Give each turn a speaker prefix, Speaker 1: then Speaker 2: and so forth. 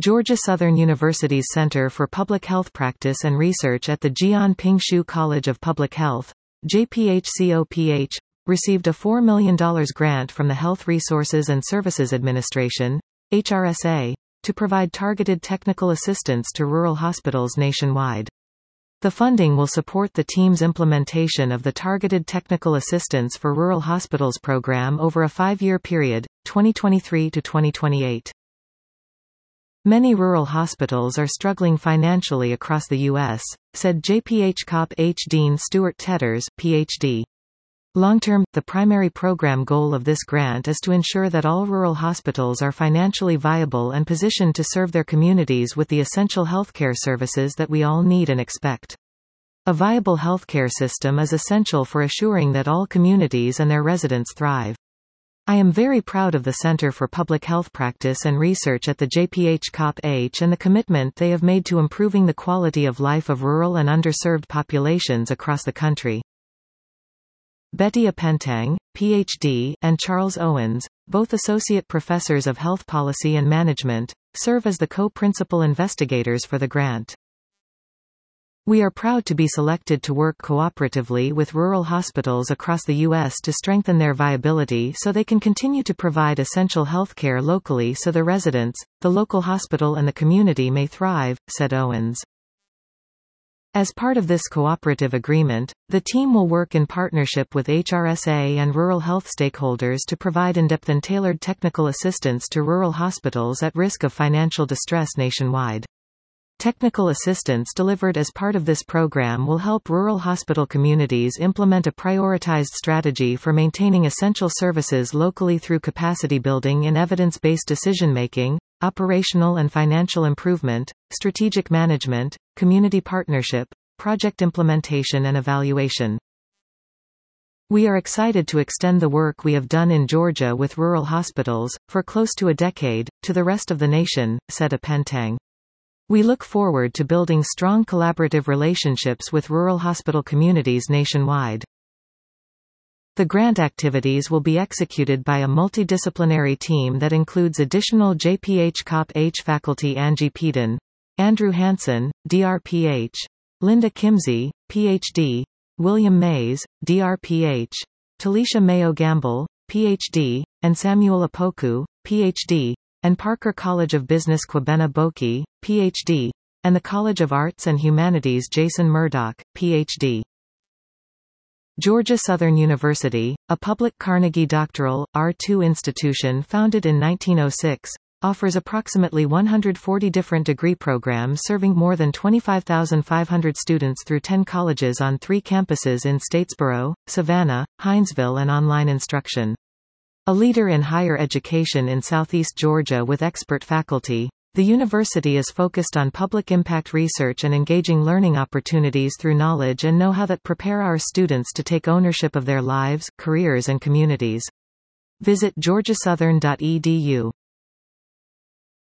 Speaker 1: Georgia Southern University's Center for Public Health Practice and Research at the Jian Pingshu College of Public Health, JPHCOPH, received a $4 million grant from the Health Resources and Services Administration, HRSA, to provide targeted technical assistance to rural hospitals nationwide. The funding will support the team's implementation of the Targeted Technical Assistance for Rural Hospitals program over a 5-year period, 2023 to 2028. Many rural hospitals are struggling financially across the U.S., said JPHCOPH Dean Stuart Tetters, Ph.D. Long-term, the primary program goal of this grant is to ensure that all rural hospitals are financially viable and positioned to serve their communities with the essential healthcare services that we all need and expect. A viable healthcare system is essential for assuring that all communities and their residents thrive. I am very proud of the Center for Public Health Practice and Research at the JPHCOPH and the commitment they have made to improving the quality of life of rural and underserved populations across the country. Betty Apentang, Ph.D., and Charles Owens, both Associate Professors of Health Policy and Management, serve as the co-principal investigators for the grant. We are proud to be selected to work cooperatively with rural hospitals across the U.S. to strengthen their viability so they can continue to provide essential health care locally so the residents, the local hospital and the community may thrive, said Owens. As part of this cooperative agreement, the team will work in partnership with HRSA and rural health stakeholders to provide in-depth and tailored technical assistance to rural hospitals at risk of financial distress nationwide. Technical assistance delivered as part of this program will help rural hospital communities implement a prioritized strategy for maintaining essential services locally through capacity building in evidence-based decision-making, operational and financial improvement, strategic management, community partnership, project implementation and evaluation. We are excited to extend the work we have done in Georgia with rural hospitals, for close to a decade, to the rest of the nation, said Apentang. We look forward to building strong collaborative relationships with rural hospital communities nationwide. The grant activities will be executed by a multidisciplinary team that includes additional JPHCOPH faculty Angie Peden, Andrew Hansen, DRPH, Linda Kimsey, Ph.D., William Mays, DRPH, Talisha Mayo Gamble, Ph.D., and Samuel Apoku, Ph.D., and Parker College of Business Kwabena Boki, Ph.D., and the College of Arts and Humanities Jason Murdoch, Ph.D. Georgia Southern University, a public Carnegie doctoral, R2 institution founded in 1906, offers approximately 140 different degree programs serving more than 25,500 students through 10 colleges on 3 campuses in Statesboro, Savannah, Hinesville and online instruction. A leader in higher education in Southeast Georgia with expert faculty, the university is focused on public impact research and engaging learning opportunities through knowledge and know-how that prepare our students to take ownership of their lives, careers and communities. Visit georgiasouthern.edu.